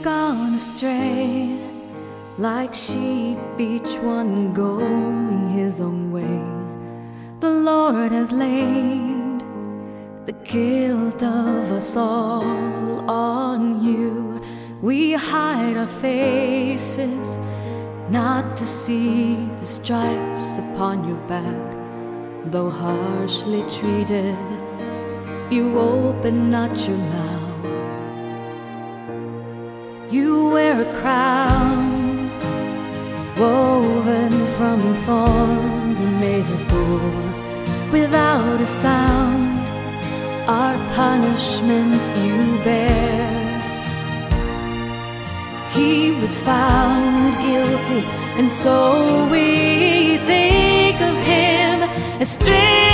gone astray, like sheep, each one going his own way. The Lord has laid the guilt of us all on you. We hide our faces, not to see the stripes upon your back. Though harshly treated, you open not your mouth. You wear a crown woven from thorns and made of wool. Without a sound, our punishment you bear. He was found guilty, and so we think of him as stricken.